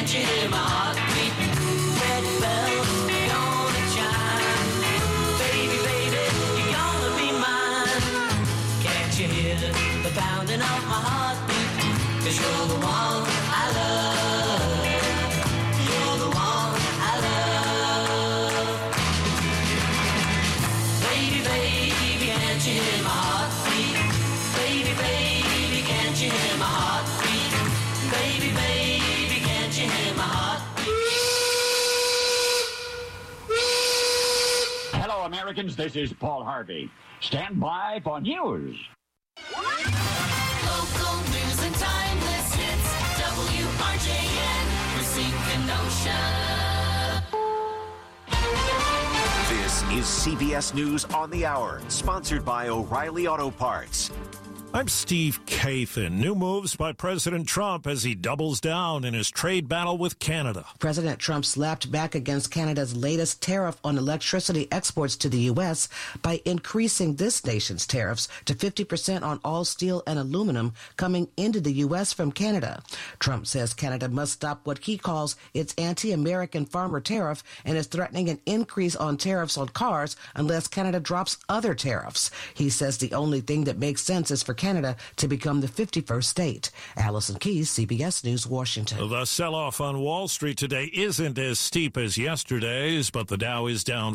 can't you hear my heartbeat? Red bell, gonna chime. Baby, baby, you're gonna be mine. Can't you hear the pounding of my heartbeat? 'Cause you're the one I love. You're the one I love. Baby, baby, can't you hear my heartbeat? Baby, baby, can't you hear my heartbeat? Baby, baby, can't you hear my heartbeat? Hello, Americans. This is Paul Harvey. Stand by for news. Local news and timeless hits. WRJN, Racine Kenosha. This is CBS News on the Hour, sponsored by O'Reilly Auto Parts. I'm Steve Kathan. New moves by President Trump as he doubles down in his trade battle with Canada. President Trump slapped back against Canada's latest tariff on electricity exports to the U.S. by increasing this nation's tariffs to 50% on all steel and aluminum coming into the U.S. from Canada. Trump says Canada must stop what he calls its anti-American farmer tariff and is threatening an increase on tariffs on cars unless Canada drops other tariffs. He says the only thing that makes sense is for Canada to become the 51st state. Allison Keyes, CBS News, Washington. The sell-off on Wall Street today isn't as steep as yesterday's, but the Dow is down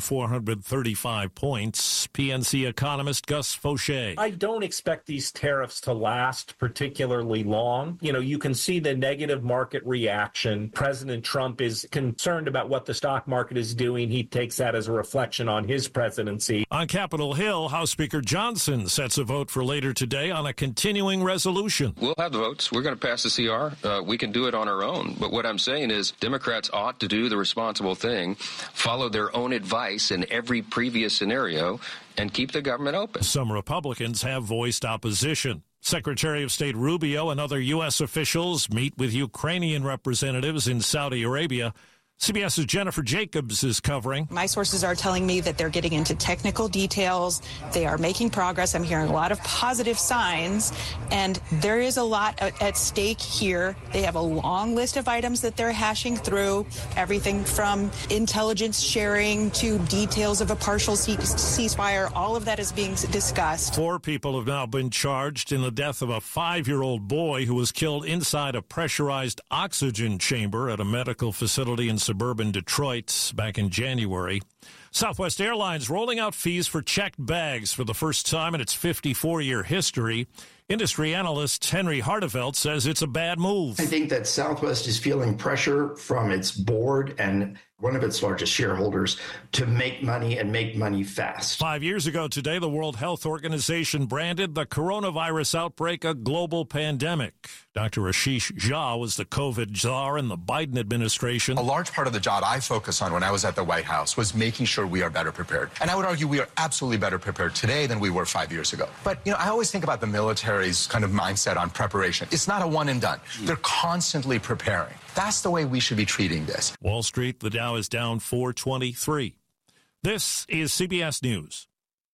435 points. PNC economist Gus Fauché. I don't expect these tariffs to last particularly long. You know, you can see the negative market reaction. President Trump is concerned about what the stock market is doing. He takes that as a reflection on his presidency. On Capitol Hill, House Speaker Johnson sets a vote for later today on a continuing resolution. We'll have the votes. We're going to pass the CR. We can do it on our own. But what I'm saying is Democrats ought to do the responsible thing, follow their own advice in every previous scenario, and keep the government open. Some Republicans have voiced opposition. Secretary of State Rubio and other U.S. officials meet with Ukrainian representatives in Saudi Arabia. CBS's Jennifer Jacobs is covering. My sources are telling me that they're getting into technical details. They are making progress. I'm hearing a lot of positive signs, and there is a lot at stake here. They have a long list of items that they're hashing through, everything from intelligence sharing to details of a partial ceasefire. All of that is being discussed. 4 people have now been charged in the death of a 5-year-old boy who was killed inside a pressurized oxygen chamber at a medical facility in suburban Detroit back in January. Southwest Airlines rolling out fees for checked bags for the first time in its 54-year history. Industry analyst Henry Hartevelt says it's a bad move. I think that Southwest is feeling pressure from its board and one of its largest shareholders to make money and make money fast. 5 years ago today, the World Health Organization branded the coronavirus outbreak a global pandemic. Dr. Ashish Jha was the COVID czar in the Biden administration. A large part of the job I focused on when I was at the White House was making sure we are better prepared. And I would argue we are absolutely better prepared today than we were 5 years ago. But, you know, I always think about the military's kind of mindset on preparation. It's not a one and done. They're constantly preparing. That's the way we should be treating this. Wall Street, the Dow is down 423. This is CBS News.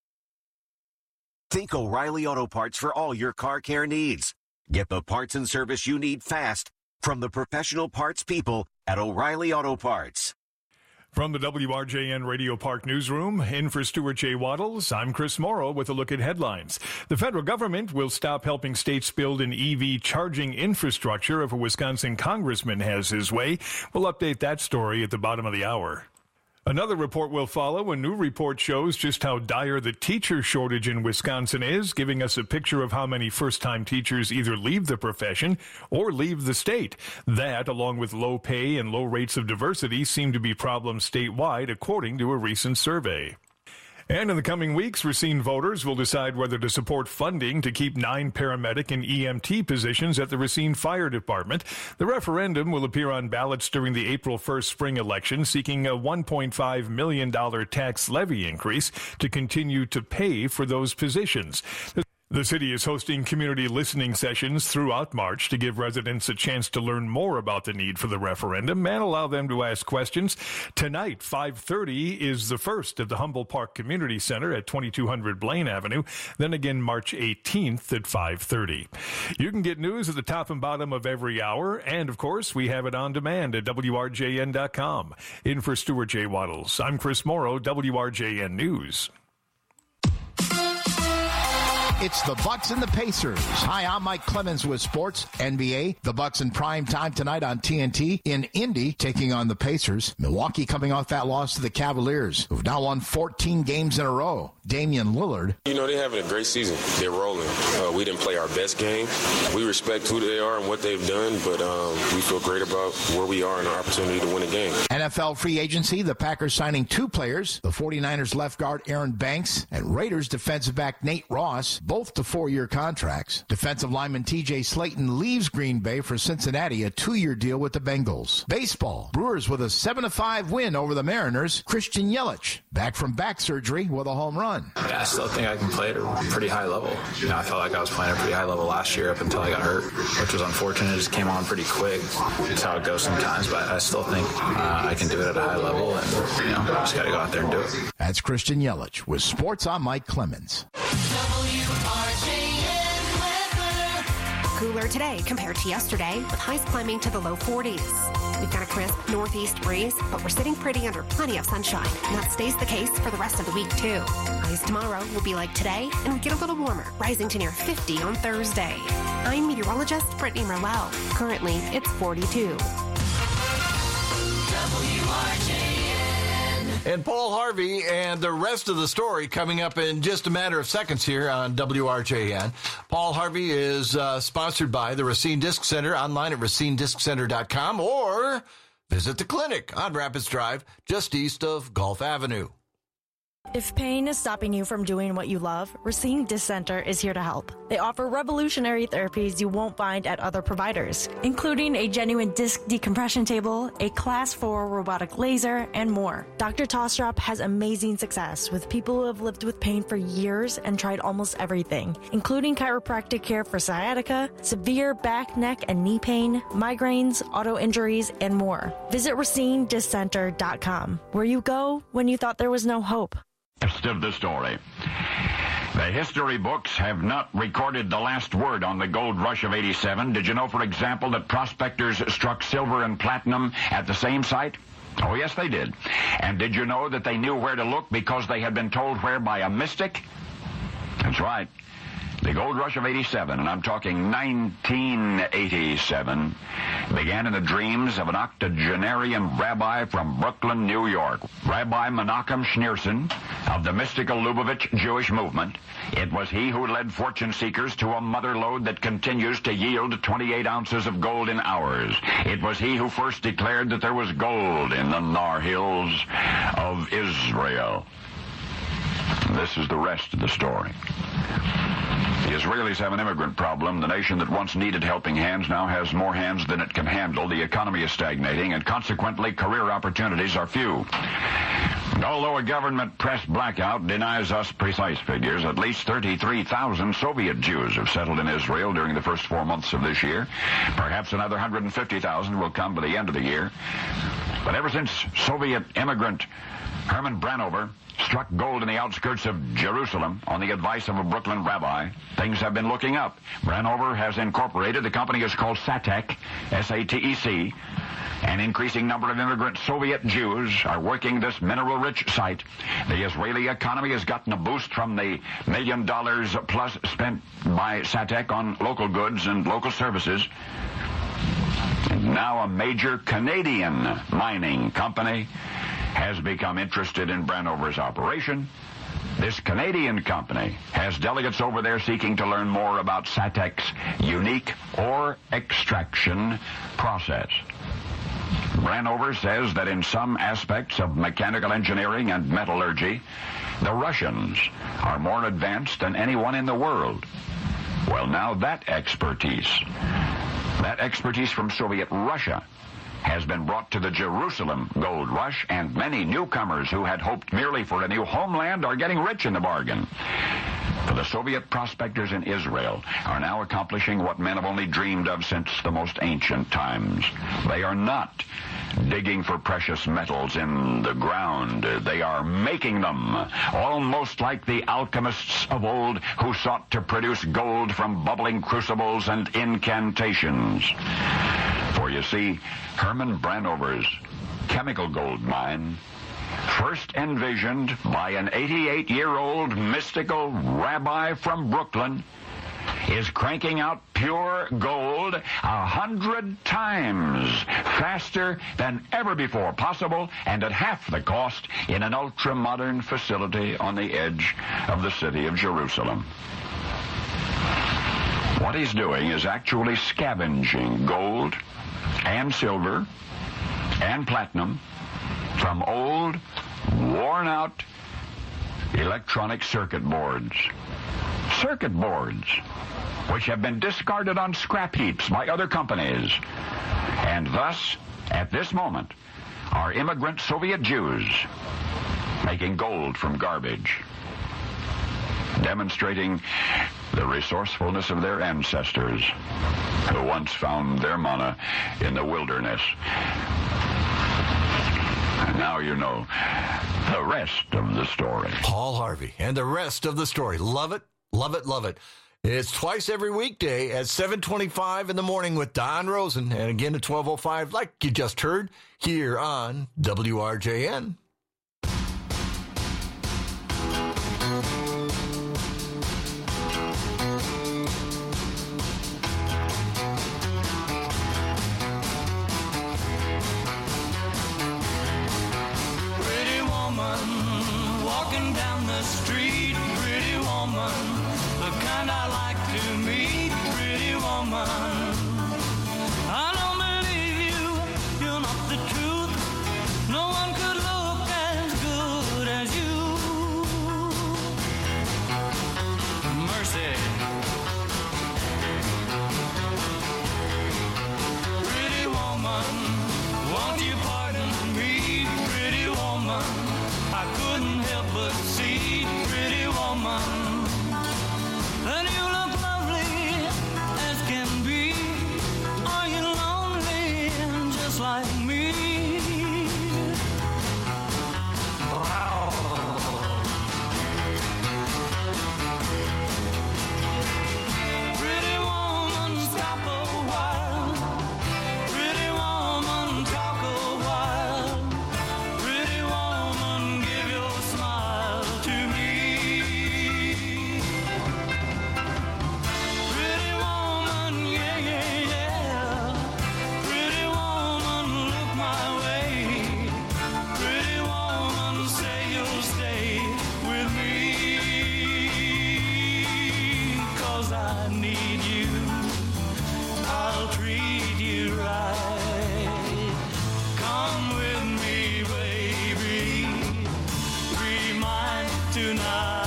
Think O'Reilly Auto Parts for all your car care needs. Get the parts and service you need fast from the professional parts people at O'Reilly Auto Parts. From the WRJN Radio Park Newsroom, in for Stuart J. Waddles, I'm Chris Morrow with a look at headlines. The federal government will stop helping states build an EV charging infrastructure if a Wisconsin congressman has his way. We'll update that story at the bottom of the hour. Another report will follow. A new report shows just how dire the teacher shortage in Wisconsin is, giving us a picture of how many first-time teachers either leave the profession or leave the state. That, along with low pay and low rates of diversity, seem to be problems statewide, according to a recent survey. And in the coming weeks, Racine voters will decide whether to support funding to keep 9 paramedic and EMT positions at the Racine Fire Department. The referendum will appear on ballots during the April 1st spring election, seeking a $1.5 million tax levy increase to continue to pay for those positions. The city is hosting community listening sessions throughout March to give residents a chance to learn more about the need for the referendum and allow them to ask questions. Tonight, 5:30 is the first at the Humboldt Park Community Center at 2200 Blaine Avenue. Then again, March 18th at 5:30. You can get news at the top and bottom of every hour. And, of course, we have it on demand at WRJN.com. In for Stuart J. Waddles, I'm Chris Morrow, WRJN News. It's the Bucks and the Pacers. Hi, I'm Mike Clemens with Sports NBA. The Bucks in prime time tonight on TNT in Indy, taking on the Pacers. Milwaukee coming off that loss to the Cavaliers, who've now won 14 games in a row. Damian Lillard. You know, they're having a great season. They're rolling. We didn't play our best game. We respect who they are and what they've done, but we feel great about where we are and our opportunity to win a game. NFL free agency, the Packers signing 2 players, the 49ers left guard Aaron Banks and Raiders defensive back Nate Ross, both to 4-year contracts. Defensive lineman TJ Slayton leaves Green Bay for Cincinnati, a 2-year deal with the Bengals. Baseball, Brewers with a 7-5 win over the Mariners. Christian Yelich, back from back surgery with a home run. Yeah, I still think I can play at a pretty high level. You know, I felt like I was playing at a pretty high level last year up until I got hurt, which was unfortunate. It just came on pretty quick. It's how it goes sometimes, but I still think I can do it at a high level, and you know, just got to go out there and do it. That's Christian Yelich with Sports. I'm Mike Clemens. Cooler today compared to yesterday, with highs climbing to the low 40s. We've got a crisp northeast breeze, but we're sitting pretty under plenty of sunshine, and that stays the case for the rest of the week, too. Highs tomorrow will be like today, and we get a little warmer, rising to near 50 on Thursday. I'm meteorologist Brittany Merlell. Currently, it's 42. And Paul Harvey and the rest of the story coming up in just a matter of seconds here on WRJN. Paul Harvey is sponsored by the Racine Disc Center, online at racinedisccenter.com, or visit the clinic on Rapids Drive, just east of Gulf Avenue. If pain is stopping you from doing what you love, Racine Disc Center is here to help. They offer revolutionary therapies you won't find at other providers, including a genuine disc decompression table, a Class 4 robotic laser, and more. Dr. Tostrup has amazing success with people who have lived with pain for years and tried almost everything, including chiropractic care for sciatica, severe back, neck, and knee pain, migraines, auto injuries, and more. Visit RacineDiscCenter.com, where you go when you thought there was no hope. Rest of the story. The history books have not recorded the last word on the gold rush of 87. Did you know, for example, that prospectors struck silver and platinum at the same site? Oh, yes, they did. And did you know that they knew where to look because they had been told where by a mystic? That's right. The gold rush of 87, and I'm talking 1987, began in the dreams of an octogenarian rabbi from Brooklyn, New York, Rabbi Menachem Schneerson of the mystical Lubavitch Jewish movement. It was he who led fortune seekers to a mother lode that continues to yield 28 ounces of gold in hours. It was he who first declared that there was gold in the Nar Hills of Israel. This is the rest of the story. The Israelis have an immigrant problem. The nation that once needed helping hands now has more hands than it can handle. The economy is stagnating, and consequently, career opportunities are few. Although a government press blackout denies us precise figures, at least 33,000 Soviet Jews have settled in Israel during the first 4 months of this year. Perhaps another 150,000 will come by the end of the year. But ever since Soviet immigrant Herman Branover struck gold in the outskirts of Jerusalem on the advice of a Brooklyn rabbi, things have been looking up. Branover has incorporated. The company is called SATEC, S-A-T-E-C. An increasing number of immigrant Soviet Jews are working this mineral-rich site. The Israeli economy has gotten a boost from the $1 million plus spent by SATEC on local goods and local services. And now a major Canadian mining company has become interested in Branover's operation. This Canadian company has delegates over there seeking to learn more about SATEC's unique ore extraction process. Branover says that in some aspects of mechanical engineering and metallurgy, the Russians are more advanced than anyone in the world. Well, now that expertise from Soviet Russia has been brought to the Jerusalem gold rush, and many newcomers who had hoped merely for a new homeland are getting rich in the bargain. For the Soviet prospectors in Israel are now accomplishing what men have only dreamed of since the most ancient times. They are not digging for precious metals in the ground. They are making them, almost like the alchemists of old who sought to produce gold from bubbling crucibles and incantations. For you see, Herman Branover's chemical gold mine, first envisioned by an 88-year-old mystical rabbi from Brooklyn, is cranking out pure gold 100 times faster than ever before possible and at half the cost in an ultra-modern facility on the edge of the city of Jerusalem. What he's doing is actually scavenging gold and silver and platinum from old, worn-out electronic circuit boards. Circuit boards which have been discarded on scrap heaps by other companies. And thus, at this moment, are immigrant Soviet Jews making gold from garbage, demonstrating the resourcefulness of their ancestors who once found their manna in the wilderness. And now you know the rest of the story. Paul Harvey and the rest of the story. Love it, love it, love it. It's twice every weekday at 7:25 in the morning with Don Rosen, and again at 12:05, like you just heard, here on WRJN. Pretty woman walking down the street, pretty woman, the kind I like to meet, pretty woman. I don't believe you, you're not the truth. No one could look as good as you. Mercy. Pretty woman, won't you pardon me, pretty woman? I couldn't help but see, pretty woman. And you look lovely as can be. Are you lonely just like me? Pretty woman, stop a while. Pretty woman, talk a while. Pretty woman, give your smile to me. Pretty woman, yeah, yeah, yeah. Pretty woman, look my way. Pretty woman, say you'll stay with me. 'Cause I need you. I'll treat you right. Come with me, baby. Be mine tonight.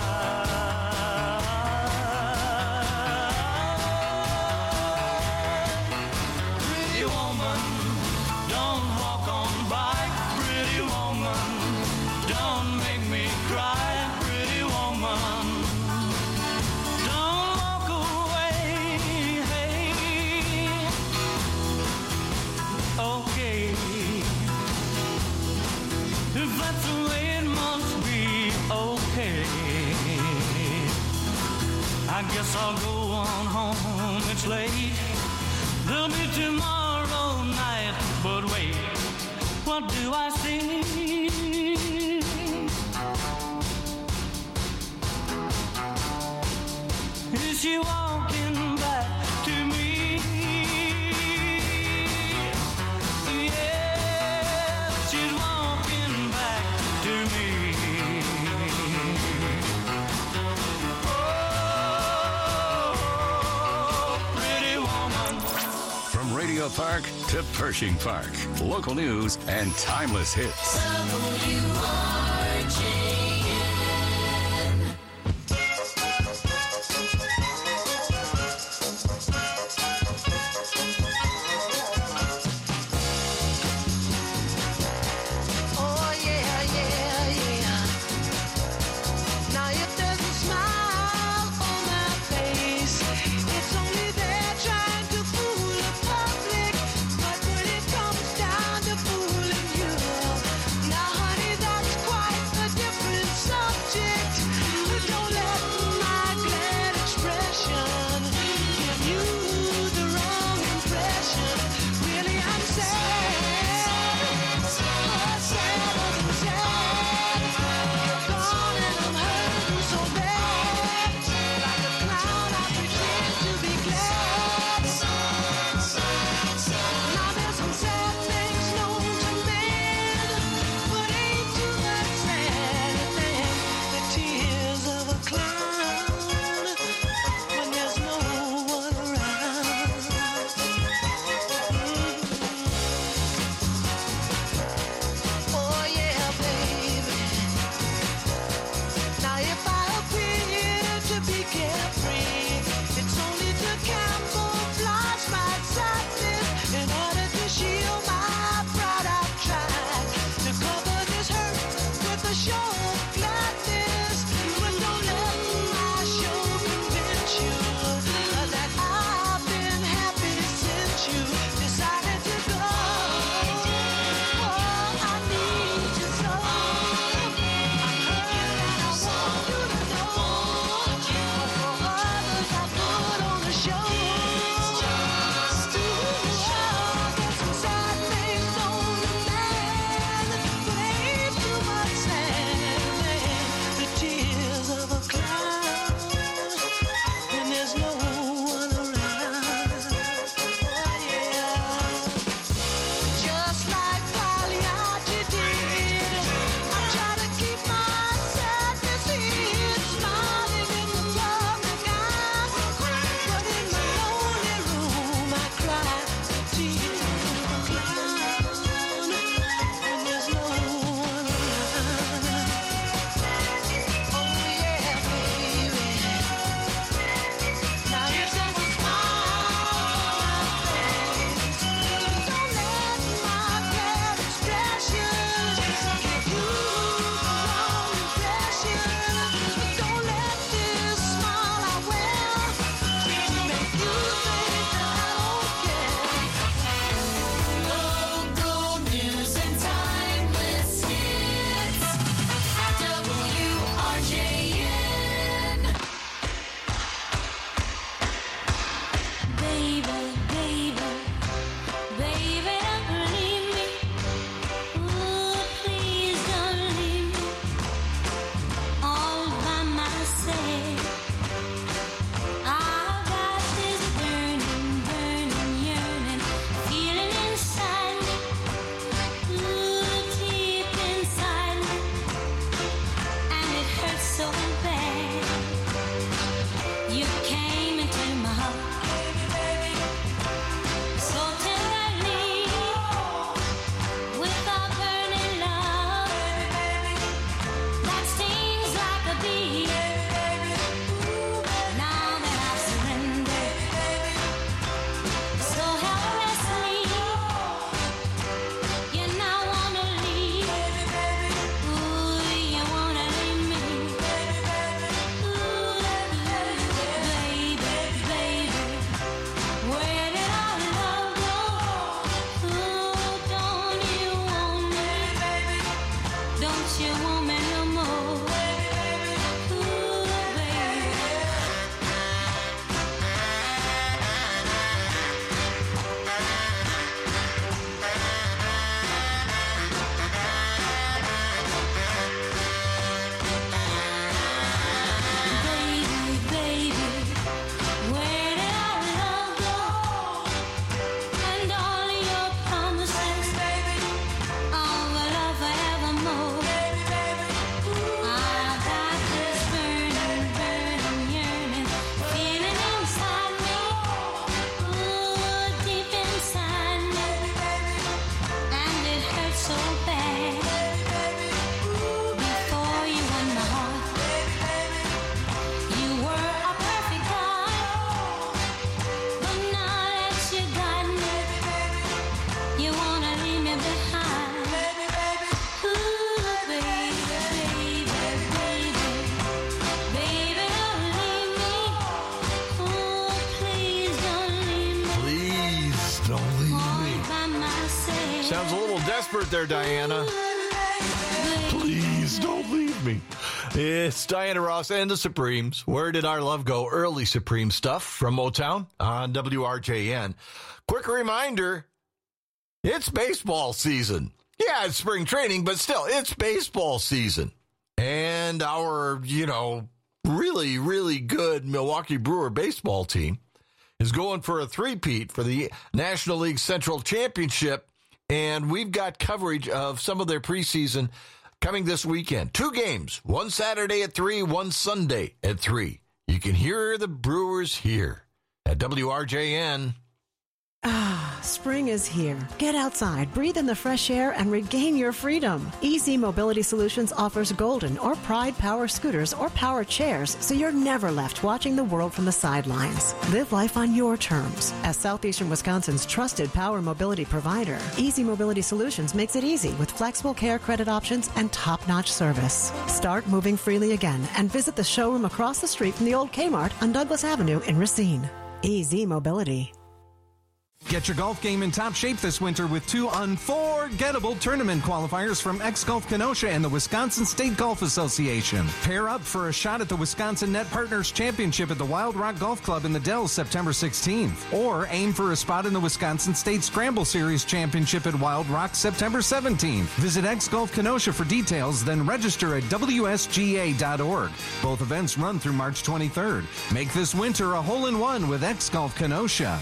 Pretty woman, don't walk on by. Pretty woman, don't make me cry. Pretty woman, don't walk away. Hey. Okay, if that's the way it must be, okay. I guess I'll go on home, it's late. There'll be tomorrow night, but wait, what do I see? Is she walking back to me? Yeah, she's walking back to me. Oh, pretty woman. From Radio Park to Pershing Park, local news and timeless hits. Oh yeah, yeah, yeah. Now if there's a smile Sounds a little desperate there, Diana. Please don't leave me. It's Diana Ross and the Supremes. Where did our love go? Early Supreme stuff from Motown on WRJN. Quick reminder, it's baseball season. Yeah, it's spring training, but still, it's baseball season. And our, really, really good Milwaukee Brewer baseball team is going for a three-peat for the National League Central Championship. And we've got coverage of some of their preseason coming this weekend. 2 games, one Saturday at 3, one Sunday at 3. You can hear the Brewers here at WRJN. Spring is here. Get outside, breathe in the fresh air, and regain your freedom. Easy Mobility Solutions offers Golden or Pride power scooters or power chairs, so you're never left watching the world from the sidelines. Live life on your terms. As Southeastern Wisconsin's trusted power mobility provider, Easy Mobility Solutions makes it easy with flexible care credit options and top-notch service. Start moving freely again and visit the showroom across the street from the old Kmart on Douglas Avenue in Racine. Easy Mobility. Get your golf game in top shape this winter with 2 unforgettable tournament qualifiers from X-Golf Kenosha and the Wisconsin State Golf Association. Pair up for a shot at the Wisconsin Net Partners Championship at the Wild Rock Golf Club in the Dells September 16th. Or aim for a spot in the Wisconsin State Scramble Series Championship at Wild Rock September 17th. Visit X-Golf Kenosha for details, then register at WSGA.org. Both events run through March 23rd. Make this winter a hole-in-one with X-Golf Kenosha.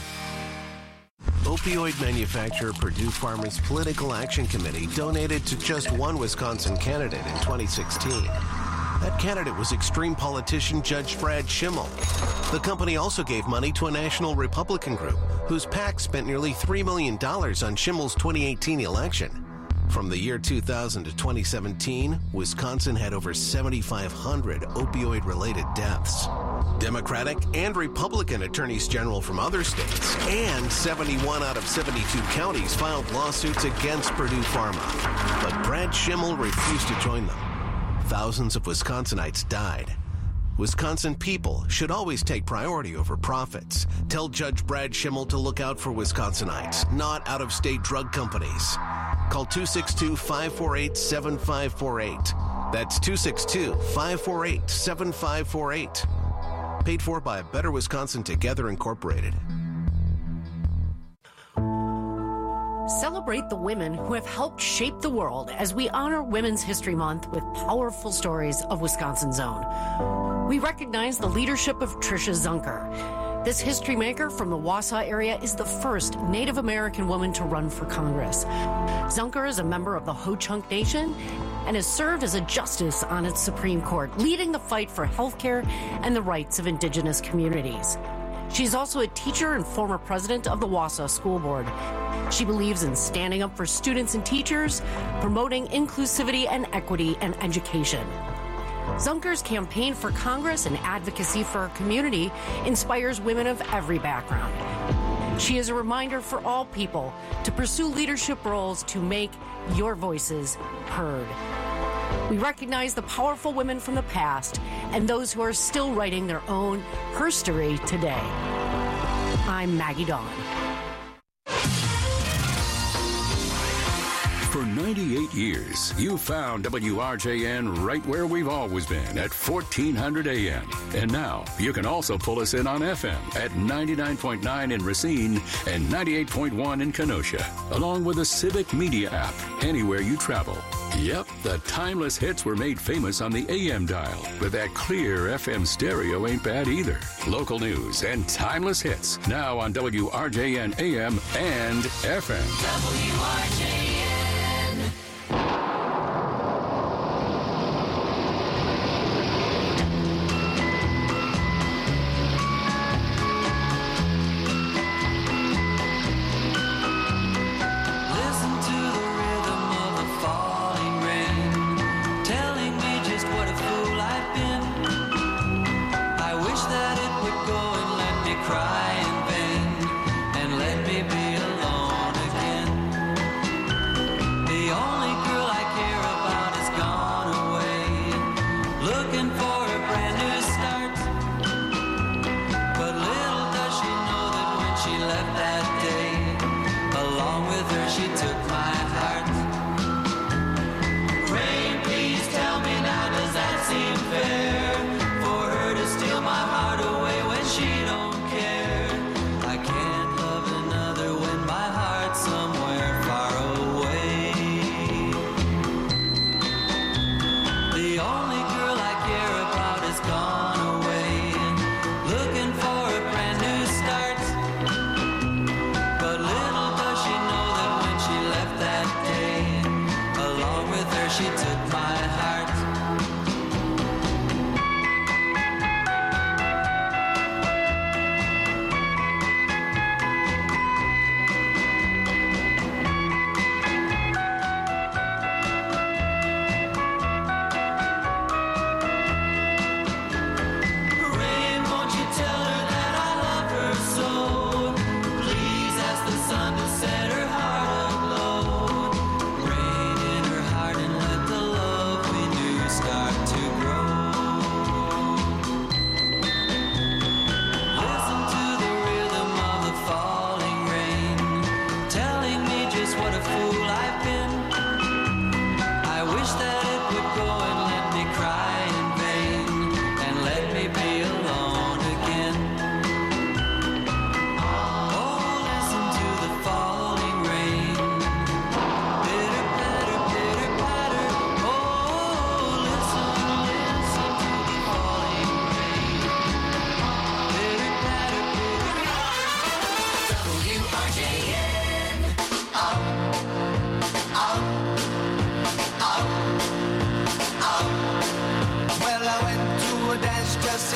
Opioid manufacturer Purdue Pharma's Political Action Committee donated to just one Wisconsin candidate in 2016. That candidate was extreme politician Judge Brad Schimmel. The company also gave money to a national Republican group whose PAC spent nearly $3 million on Schimmel's 2018 election. From the year 2000 to 2017, Wisconsin had over 7,500 opioid-related deaths. Democratic and Republican attorneys general from other states and 71 out of 72 counties filed lawsuits against Purdue Pharma. But Brad Schimmel refused to join them. Thousands of Wisconsinites died. Wisconsin people should always take priority over profits. Tell Judge Brad Schimmel to look out for Wisconsinites, not out-of-state drug companies. Call 262-548-7548. That's 262-548-7548. Paid for by Better Wisconsin Together Incorporated. Celebrate the women who have helped shape the world as we honor Women's History Month with powerful stories of Wisconsin's own. We recognize the leadership of Tricia Zunker. This history maker from the Wausau area is the first Native American woman to run for Congress. Zunker is a member of the Ho-Chunk Nation and has served as a justice on its Supreme Court, leading the fight for health care and the rights of indigenous communities. She's also a teacher and former president of the Wausau School Board. She believes in standing up for students and teachers, promoting inclusivity and equity in education. Zunker's campaign for Congress and advocacy for her community inspires women of every background. She is a reminder for all people to pursue leadership roles to make your voices heard. We recognize the powerful women from the past and those who are still writing their own herstory today. I'm Maggie Dawn. For 98 years, you found WRJN right where we've always been at 1400 AM. And now you can also pull us in on FM at 99.9 in Racine and 98.1 in Kenosha, along with the Civic Media app anywhere you travel. Yep, the timeless hits were made famous on the AM dial, but that clear FM stereo ain't bad either. Local news and timeless hits now on WRJN AM and FM. WRJN.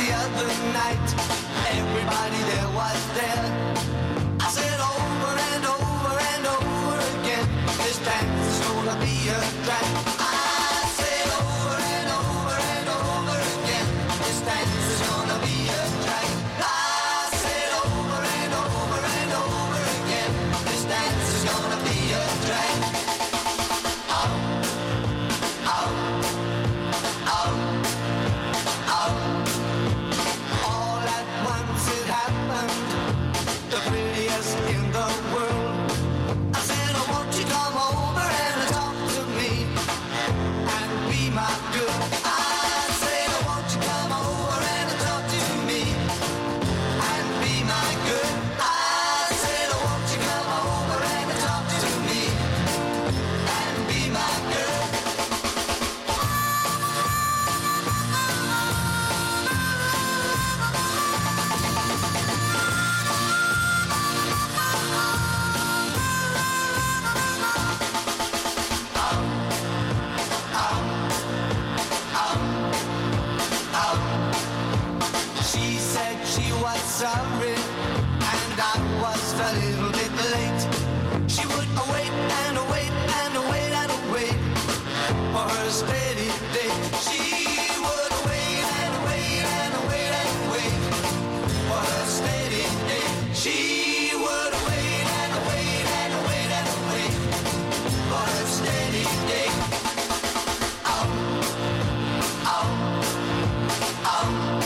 the other night. Everybody there was there. I said over and over and over again, this dance is gonna be a drag. I said over and over and over again, this dance is gonna be a drag. I said over and over and over again, this dance is gonna be a drag. Out, out, out, out. All at once it happened, the prettiest in the world. I said, oh, won't you come over and talk to me and be my girl? I said, oh, won't you come over and talk to me and be my girl? I said, oh, won't you come over and talk to me and be my girl? She said she was sorry, and I was a little bit late. She would wait and wait and wait and wait for her steady day. She would wait and wait and wait and wait for her steady day. She would wait and wait and wait and wait for her steady day. Out, out, out.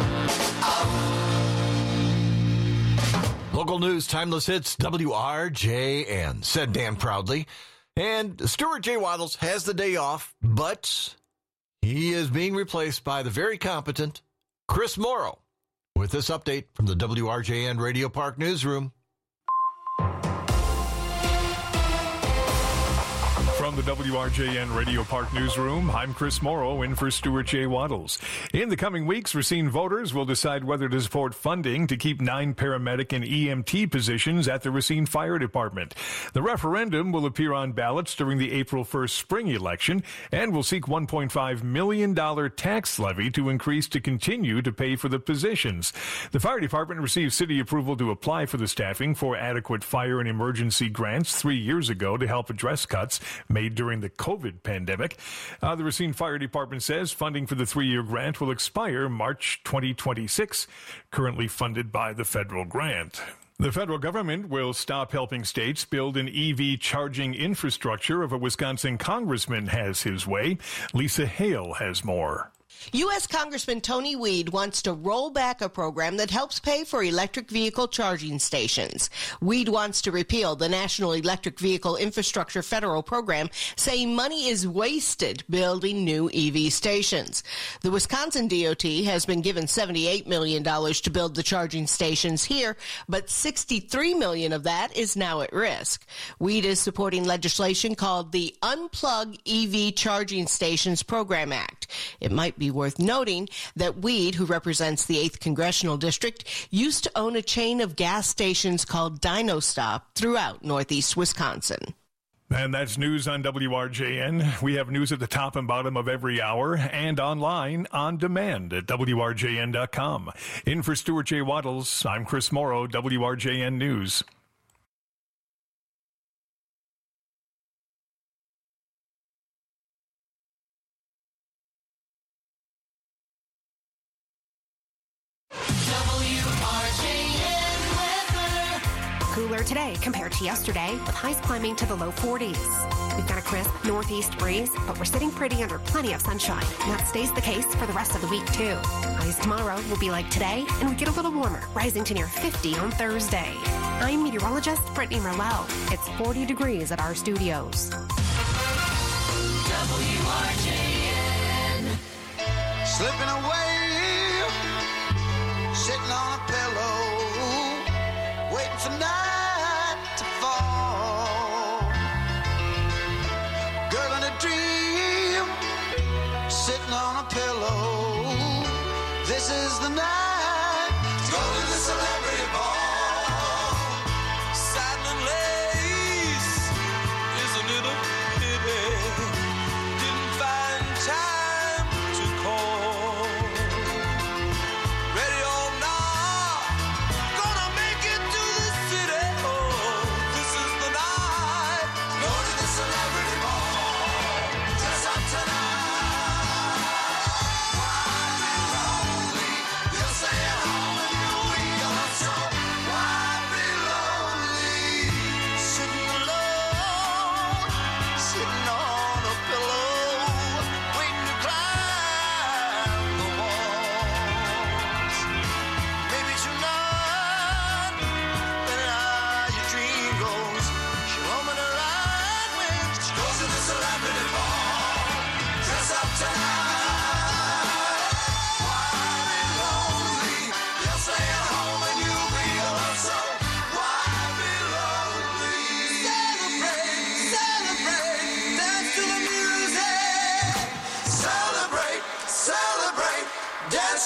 Local news, timeless hits, WRJN, said Dan proudly. And Stuart J. Waddles has the day off, but he is being replaced by the very competent Chris Morrow with this update from the WRJN Radio Park Newsroom. From the WRJN Radio Park Newsroom, I'm Chris Morrow in for Stuart J. Waddles. In the coming weeks, Racine voters will decide whether to support funding to keep 9 paramedic and EMT positions at the Racine Fire Department. The referendum will appear on ballots during the April 1st spring election and will seek $1.5 million tax levy to increase to continue to pay for the positions. The fire department received city approval to apply for the staffing for adequate fire and emergency grants 3 years ago to help address cuts made during the COVID pandemic. The Racine Fire Department says funding for the 3-year grant will expire March 2026, currently funded by the federal grant. The federal government will stop helping states build an EV charging infrastructure if a Wisconsin congressman has his way. Lisa Hale has more. U.S. Congressman Tony Weed wants to roll back a program that helps pay for electric vehicle charging stations. Weed wants to repeal the National Electric Vehicle Infrastructure Federal Program, saying money is wasted building new EV stations. The Wisconsin DOT has been given $78 million to build the charging stations here, but $63 million of that is now at risk. Weed is supporting legislation called the Unplug EV Charging Stations Program Act. It might be worth noting that Weed, who represents the 8th Congressional District, used to own a chain of gas stations called Dino Stop throughout northeast Wisconsin. And that's news on WRJN. We have news at the top and bottom of every hour and online on demand at WRJN.com. In for Stuart J. Waddles, I'm Chris Morrow, WRJN News. Cooler today compared to yesterday, with highs climbing to the low 40s. We've got a crisp northeast breeze, but we're sitting pretty under plenty of sunshine, and that stays the case for the rest of the week, too. Highs tomorrow will be like today, and we get a little warmer, rising to near 50 on Thursday. I'm meteorologist Brittany Merlot. It's 40 degrees at our studios. WRJN. Slipping away, sitting on a pillow, waiting for night to fall. Girl in a dream, sitting on a pillow. This is the night to go to the celebrity ball. Satin and lace, isn't it a pity? Didn't find time to call.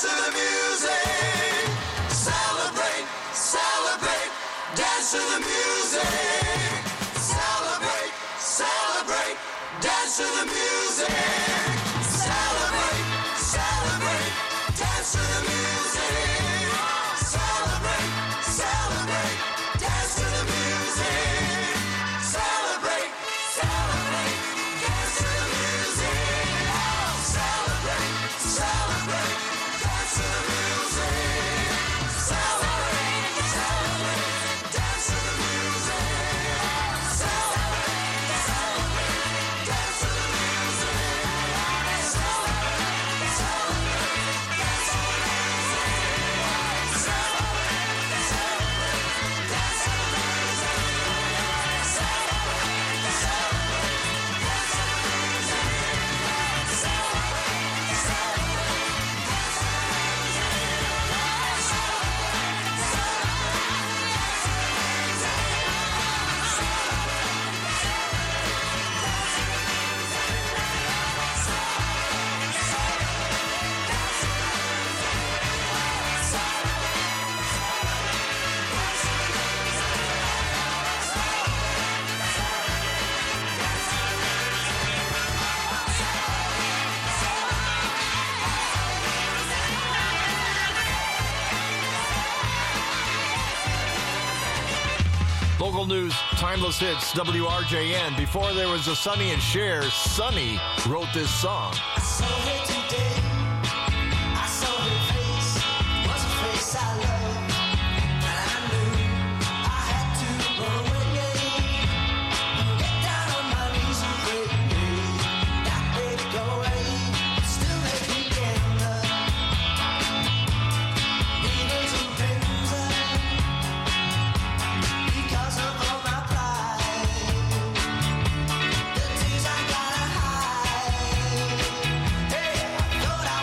to the music. Celebrate, celebrate, dance to the music. Celebrate, celebrate, dance to the music. Celebrate, celebrate, dance to the music. Celebrate, celebrate, dance to the music. Celebrate, celebrate, dance to the music. Celebrate, celebrate, dance to the music. Celebrate, celebrate, dance to the music. Celebrate, celebrate, dance to the music. Celebrate, celebrate, dance to the music. Celebrate, celebrate, dance to the music. Celebrate, celebrate, dance to the music. Celebrate, Local news, timeless hits, WRJN. Before there was a Sonny and Cher, Sonny wrote this song. I saw her today. I saw her face. Was a face I loved. And I knew I had to run away. Get down on my knees and pray to me. That baby go away. Still let me together. Needles and pins because of all my pride. The tears I gotta hide. Hey, I thought I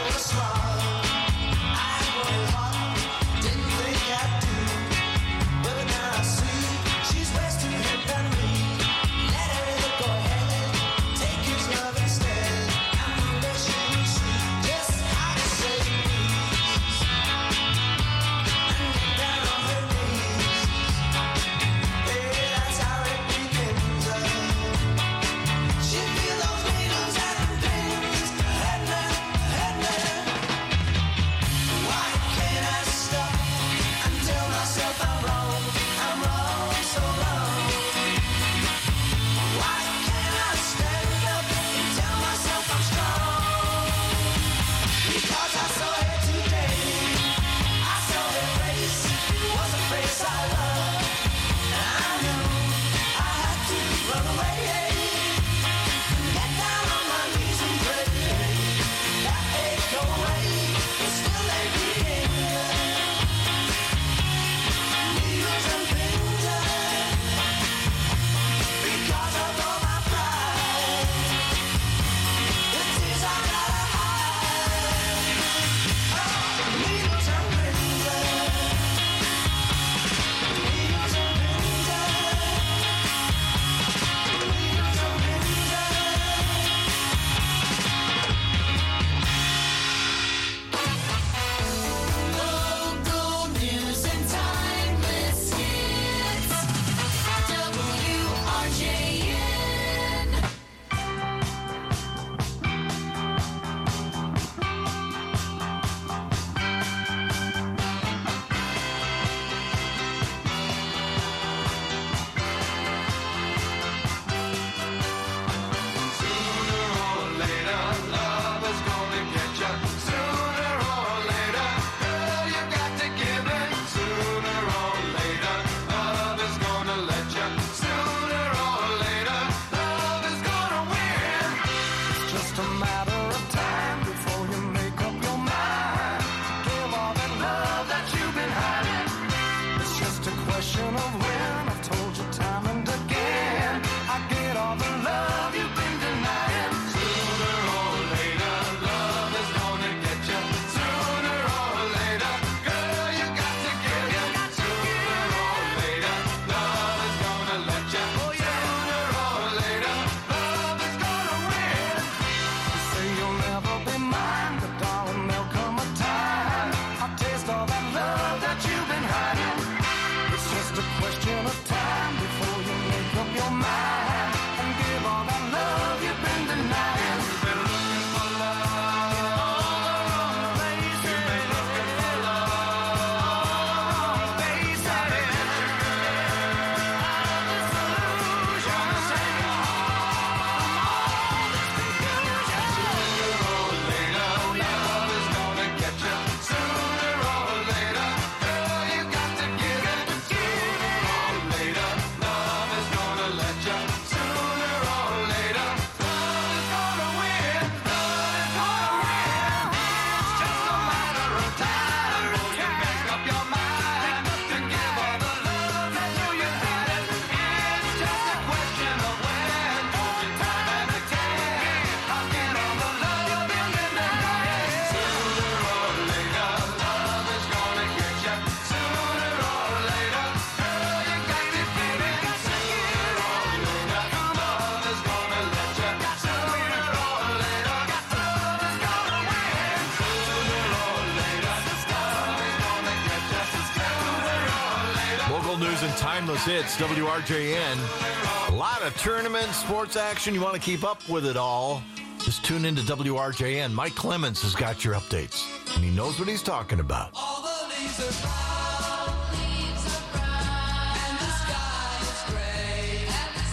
Timeless Hits, WRJN. A lot of tournaments, sports action. You want to keep up with it all, just tune into WRJN. Mike Clemens has got your updates, and he knows what he's talking about. All the leaves are brown, and the sky is gray,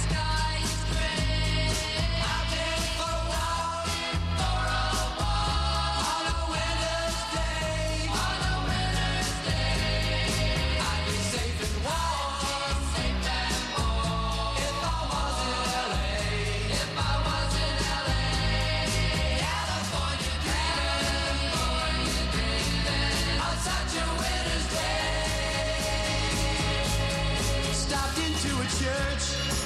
I've been for a walk, on a winter's day, I'd be safe and warm, if I was in LA, California dreaming, on such a winter's day. Stopped into a church,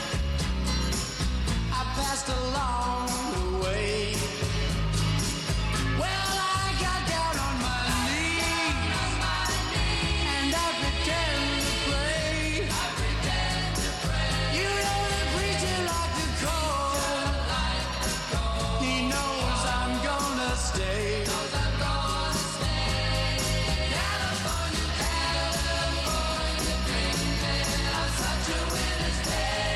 I passed along the way. Well, I got down on my knees, and I pretend to pray. You know the preacher like the cold, he knows I'm gonna stay. California dreaming on such a winter's day.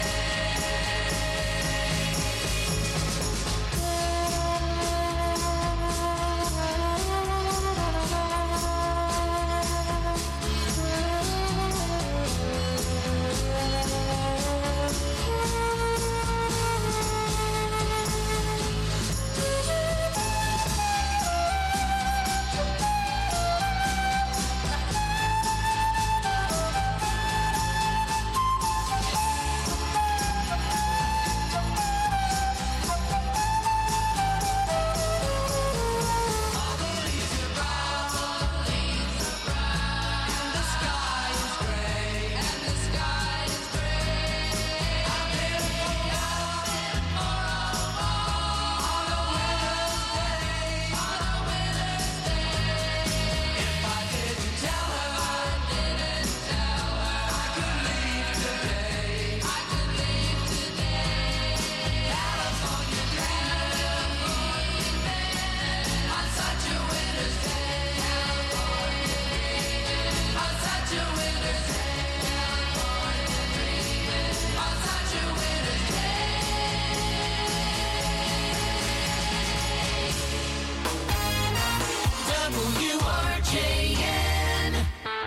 WRJN.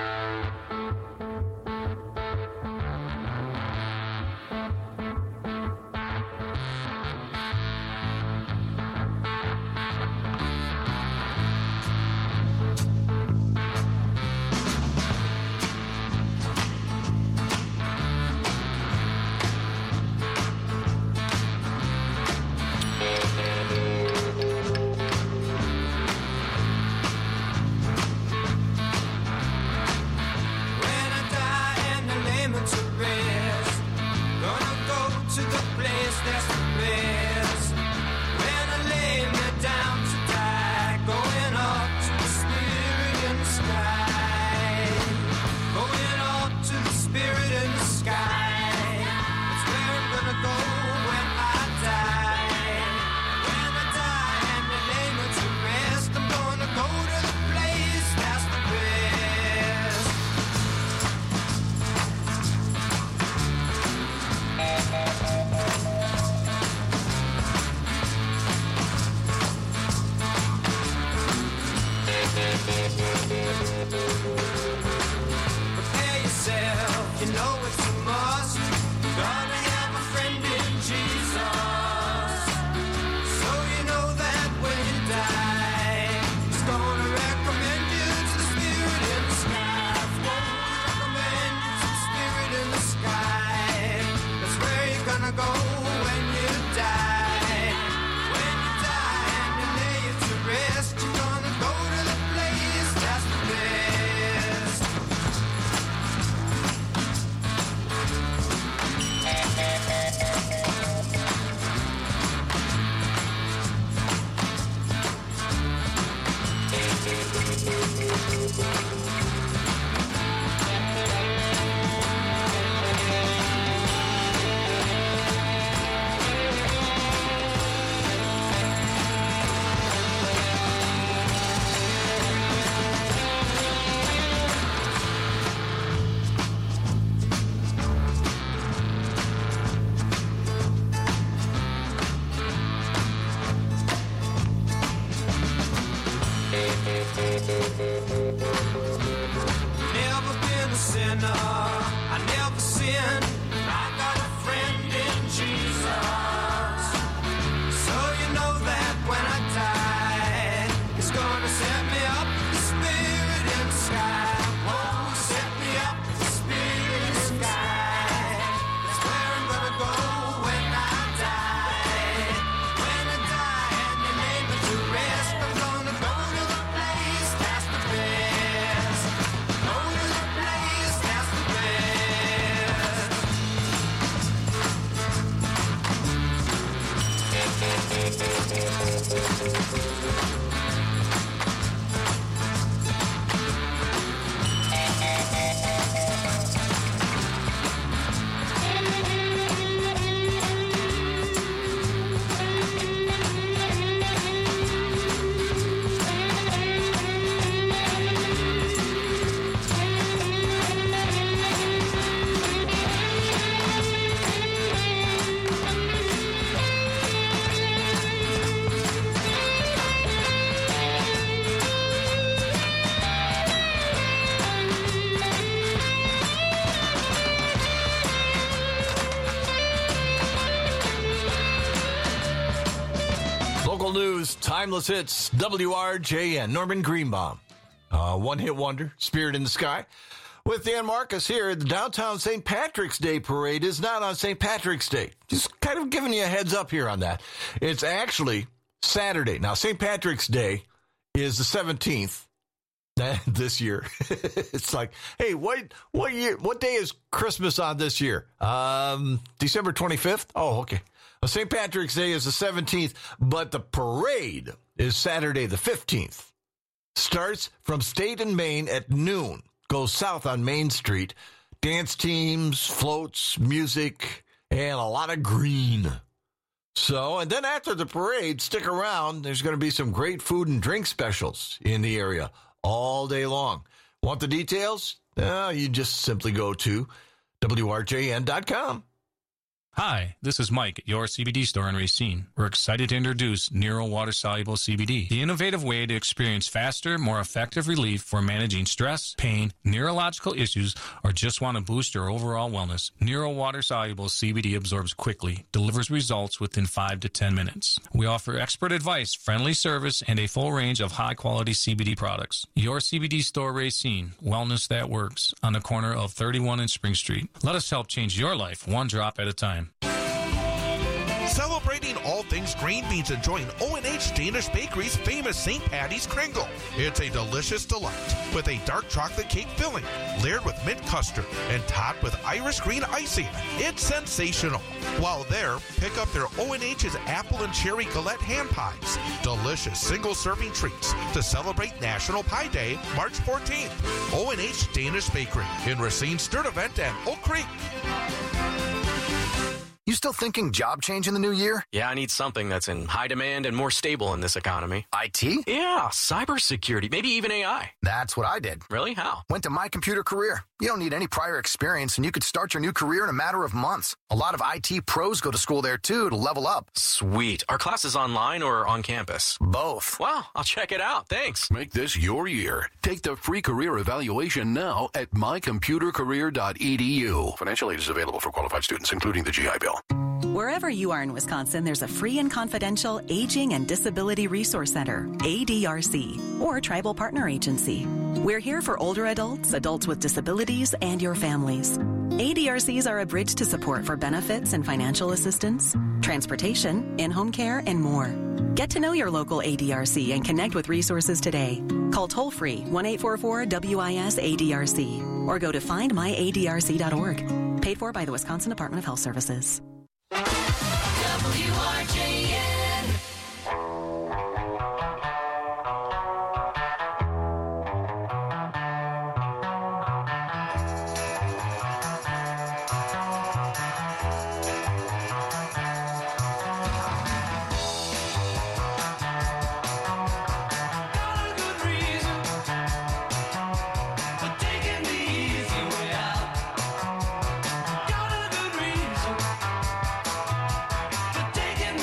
When I die and the layman to rest, gonna go to the place that's the best. When I lay me down to die, going up to the spirit in the sky, going up to the spirit in the sky. That's where I'm gonna go when I die. When I die and the layman to rest, I'm gonna go to the place that's the best. Prepare yourself, you know it's a must. Gonna have a friend in Jesus. So you know that when you die, he's gonna recommend you to the spirit in the sky. Recommend you to the spirit in the sky. That's where you're gonna go when you die. When you die and you lay you to rest, you're gonna go to the place that's the best. Never been a sinner, I never sinned. I got a friend in Jesus. So you know that when I die, it's gonna set me up, the spirit in the sky. Oh, set me up, the spirit in the sky. That's where I'm gonna go when I die. When I die and they lay me to rest, I'm gonna go to the place that's the best. Go to the place that's the best. Local news, timeless hits, WRJN, Norman Greenbaum. One-hit wonder, Spirit in the Sky. With Dan Marcus here, the downtown St. Patrick's Day Parade is not on St. Patrick's Day. Just kind of giving you a heads up here on that. It's actually Saturday. Now, St. Patrick's Day is the 17th this year. It's like, hey, what day is Christmas on this year? December 25th? Oh, okay. Well, St. Patrick's Day is the 17th, but the parade is Saturday the 15th. Starts from State and Main at noon. Goes south on Main Street. Dance teams, floats, music, and a lot of green. So, and then after the parade, stick around. There's going to be some great food and drink specials in the area all day long. Want the details? You just simply go to WRJN.com. Hi, this is Mike at your CBD store in Racine. We're excited to introduce Nero Water-Soluble CBD, the innovative way to experience faster, more effective relief for managing stress, pain, neurological issues, or just want to boost your overall wellness. Nero Water-Soluble CBD absorbs quickly, delivers results within 5 to 10 minutes. We offer expert advice, friendly service, and a full range of high-quality CBD products. Your CBD store Racine, wellness that works, on the corner of 31 and Spring Street. Let us help change your life one drop at a time. Celebrating all things green means enjoying O&H Danish Bakery's famous St. Patty's Kringle. It's a delicious delight with a dark chocolate cake filling, layered with mint custard, and topped with Irish green icing. It's sensational. While there, pick up their O&H's apple and cherry galette hand pies. Delicious single-serving treats to celebrate National Pie Day, March 14th. O&H Danish Bakery in Racine, Sturtevant, and Oak Creek. You still thinking job change in the new year? Yeah, I need something that's in high demand and more stable in this economy. IT? Yeah, cybersecurity, maybe even AI. That's what I did. Really? How? Went to My Computer Career. You don't need any prior experience, and you could start your new career in a matter of months. A lot of IT pros go to school there, too, to level up. Sweet. Are classes online or on campus? Both. Wow, I'll check it out. Thanks. Make this your year. Take the free career evaluation now at mycomputercareer.edu. Financial aid is available for qualified students, including the GI Bill. Wherever you are in Wisconsin, there's a free and confidential Aging and Disability Resource Center, ADRC, or Tribal Partner Agency. We're here for older adults, adults with disabilities, and your families. ADRCs are a bridge to support for benefits and financial assistance, transportation, in-home care, and more. Get to know your local ADRC and connect with resources today. Call toll-free 1-844-WIS-ADRC or go to findmyadrc.org. Paid for by the Wisconsin Department of Health Services. WRJN. Taking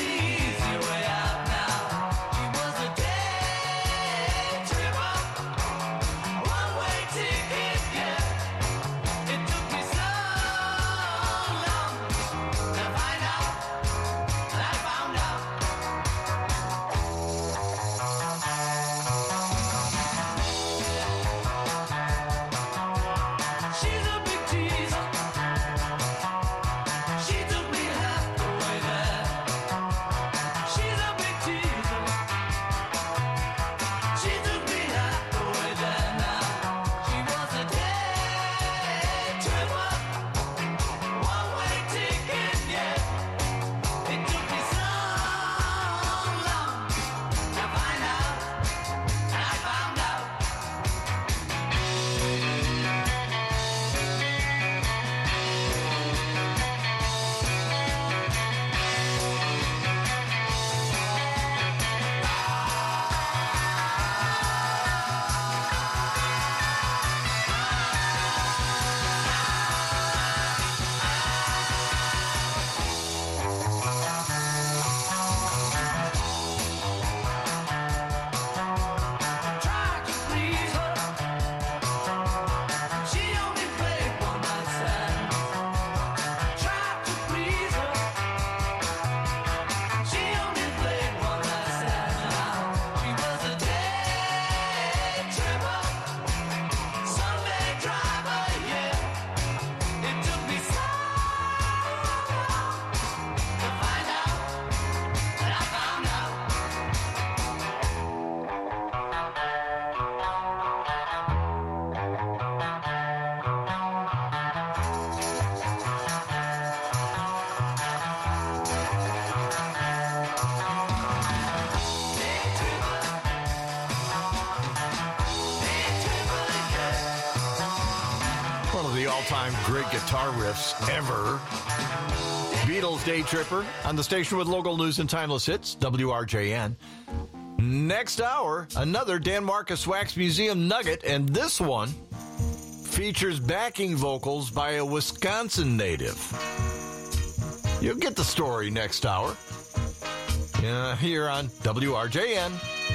all-time great guitar riffs ever. Beatles Day Tripper on the station with local news and timeless hits, WRJN. Next hour, another Dan Marcus Wax Museum nugget, and this one features backing vocals by a Wisconsin native. You'll get the story next hour here on WRJN.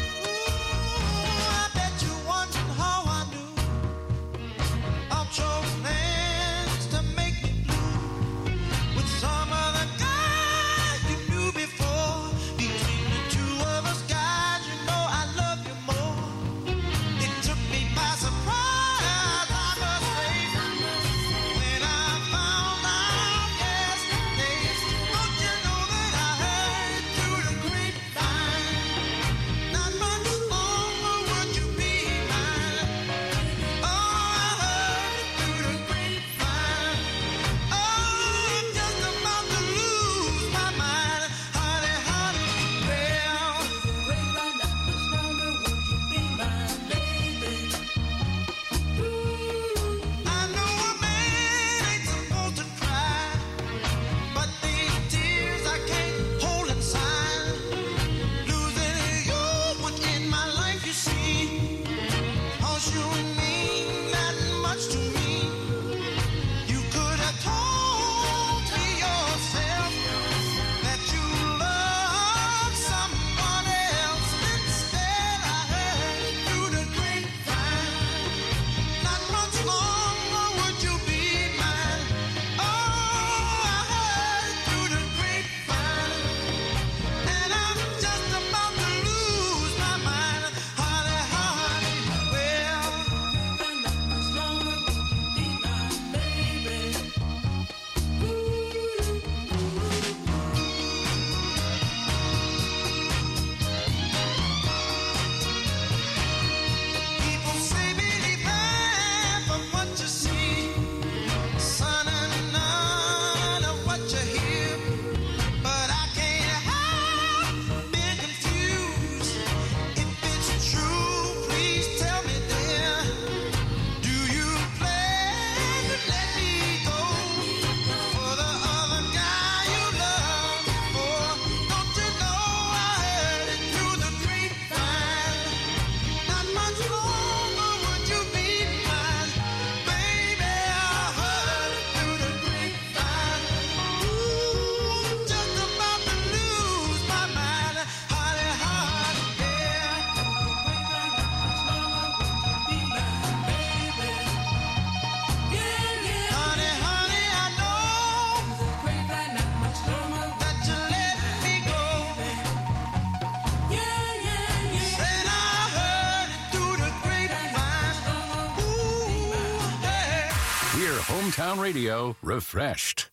Hometown Radio refreshed.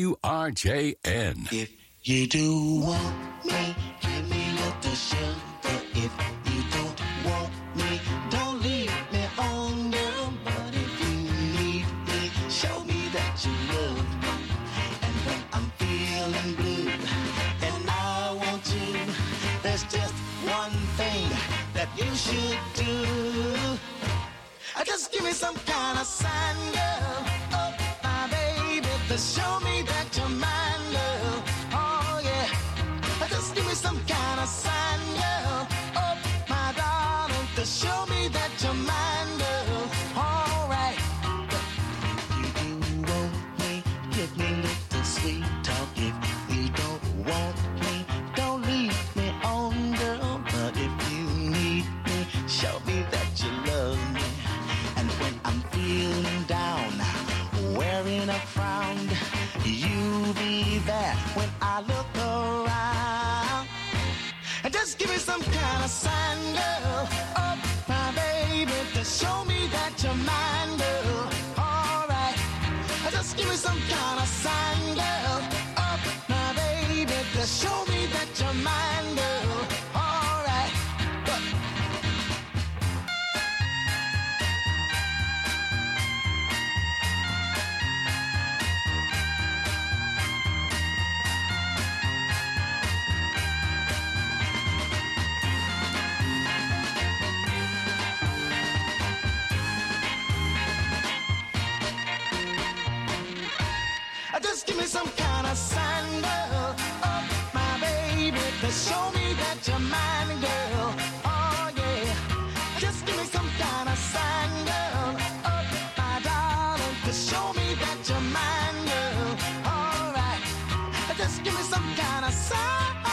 WRJN. If you do want me, give me a little sugar. If you don't want me, don't leave me on girl. But if you need me, show me that you love me. And when I'm feeling blue and I want you, there's just one thing that you should do. Just give me some kind of sign, girl. Oh, my baby, to show me that you're mine, girl. Oh, yeah. Just give me some kind of sign, girl. Oh, my darling, to show me that you're mine, girl. All right. If you do want me, give me a little sweet talk. If you don't want me, don't leave me on, girl. But if you need me, show me that you love me. When I'm feeling down, wearing a frown, you be there when I look around. And just give me some kind of sign, girl. Oh, my baby, to show me that you're mine, girl. All right. Just give me some kind of sign, girl. Oh, my baby, to show me that you're mine, girl. All right. to show me that you're mine, girl. Oh, yeah. Just give me some kind of sign, girl. Oh, my darling, to show me that you're mine, girl. All right. Just give me some kind of sign.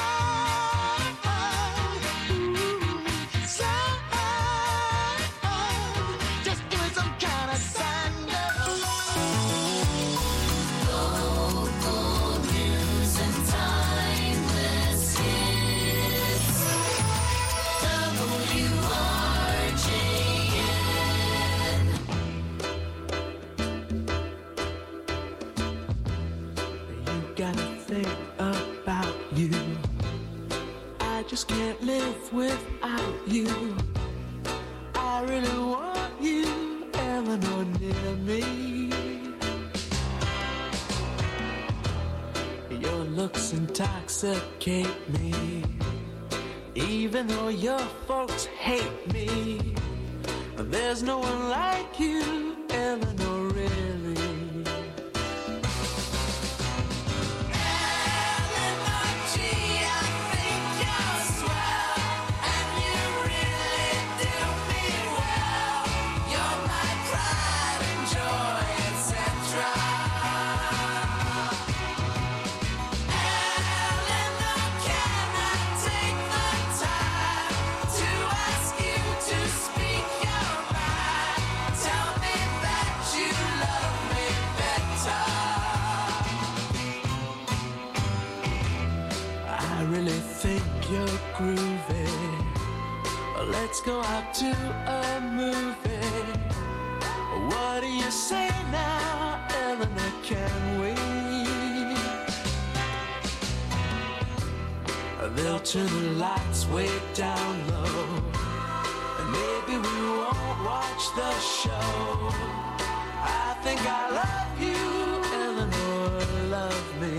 Just can't live without you. I really want you, Eleanor, near me. Your looks intoxicate me, even though your folks hate me. There's no one like you, Eleanor, really. Groovy. Let's go out to a movie. What do you say now, Eleanor? Can we? They'll turn the lights way down low, and maybe we won't watch the show. I think I love you, Eleanor, love me.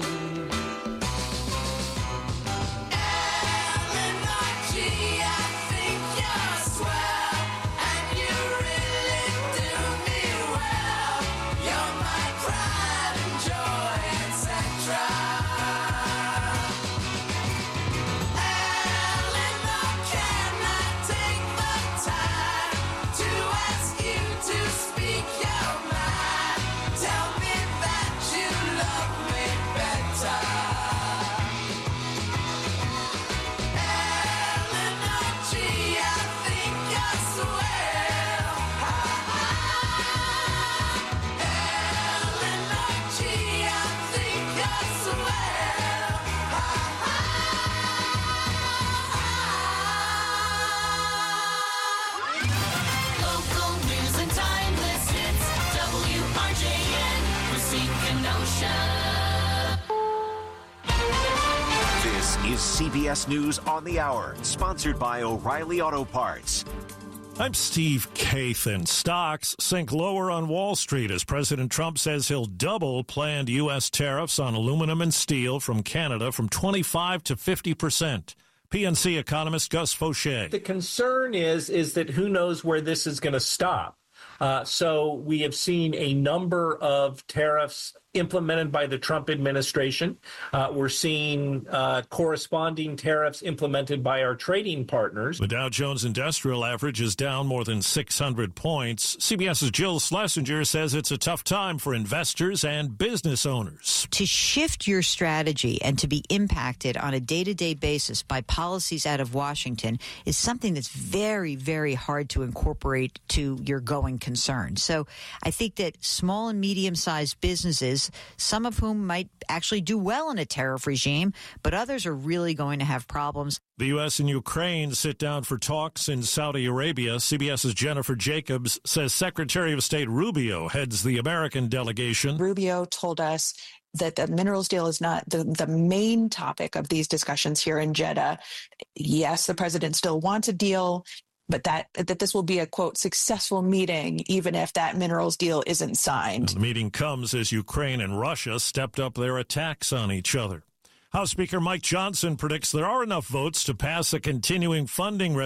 Is CBS News on the Hour, sponsored by O'Reilly Auto Parts. I'm Steve Kathan. Stocks sink lower on Wall Street as President Trump says he'll double planned U.S. tariffs on aluminum and steel from Canada from 25 to 50%. PNC economist Gus Fauché. The concern is that who knows where this is going to stop. So we have seen a number of tariffs implemented by the Trump administration. We're seeing corresponding tariffs implemented by our trading partners. The Dow Jones Industrial Average is down more than 600 points. CBS's Jill Schlesinger says it's a tough time for investors and business owners. To shift your strategy and to be impacted on a day-to-day basis by policies out of Washington is something that's very, very hard to incorporate to your going concern. So I think that small and medium-sized businesses, some of whom might actually do well in a tariff regime, but others are really going to have problems. The U.S. and Ukraine sit down for talks in Saudi Arabia. CBS's Jennifer Jacobs says Secretary of State Rubio heads the American delegation. Rubio told us that the minerals deal is not the main topic of these discussions here in Jeddah. Yes, the president still wants a deal, but that this will be a, quote, successful meeting, even if that minerals deal isn't signed. The meeting comes as Ukraine and Russia stepped up their attacks on each other. House Speaker Mike Johnson predicts there are enough votes to pass a continuing funding